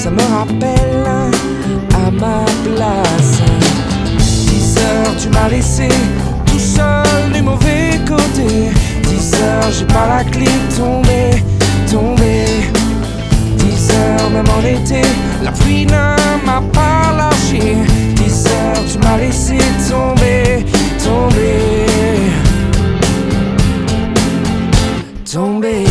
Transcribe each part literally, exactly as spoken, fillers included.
ça me rappelle à ma place. Dix heures tu m'as laissé tout seul du mauvais côté. Dix heures j'ai pas la clé, tombé, tombé. Dix heures même en été, la pluie ne m'a pas lâché. Dix heures tu m'as laissé tomber, tomber, tomber.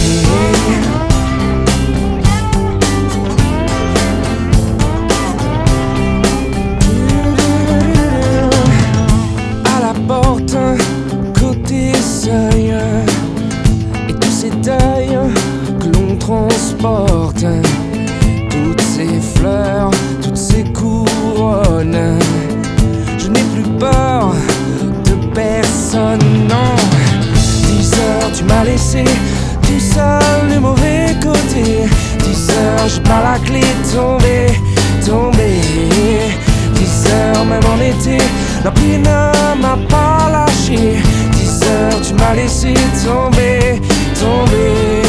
À la porte, côté seuil, et tous ces deuils que l'on transporte, toutes ces fleurs, toutes ces couronnes. Je n'ai plus peur de personne, non. Dix heures tu m'as laissé tout seul du mauvais côté. Dix heures j'ai pas la clé, tombé, tombé. Dix heures même en été, la pluie ne m'a pas lâché. Dix heures tu m'as laissé tomber, tomber,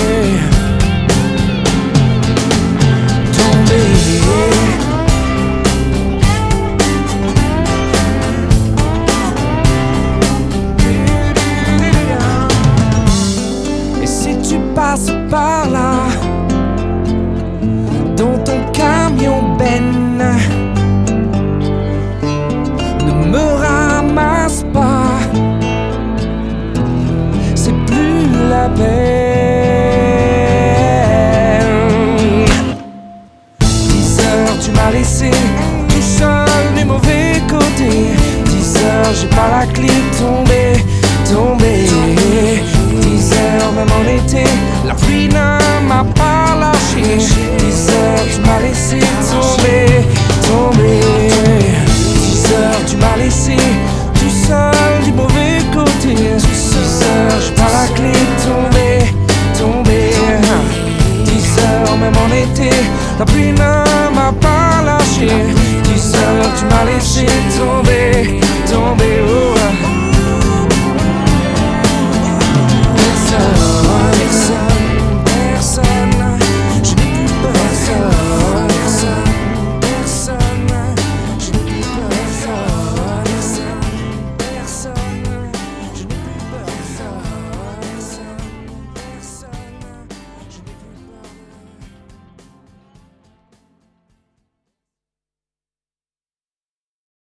tomber. Et si tu passes par là, dans ton camion ben, ne me ramasse pas, c'est plus la peine. Dix heures tu m'as laissé tout seul du mauvais côté. Dix heures j'ai pas la clé, tombé, tombé. Dix heures même en été, la pluie ne m'a pas lâché. Dix heures tu m'as laissé tomber, tomber. Dix heures tu m'as laissé tout seul du mauvais côté. Dix heures j'ai pas la clé, tomber, tomber. Dix heures même en été, la pluie ne m'a pas lâché. Dix heures tu m'as laissé tomber, tomber, oh.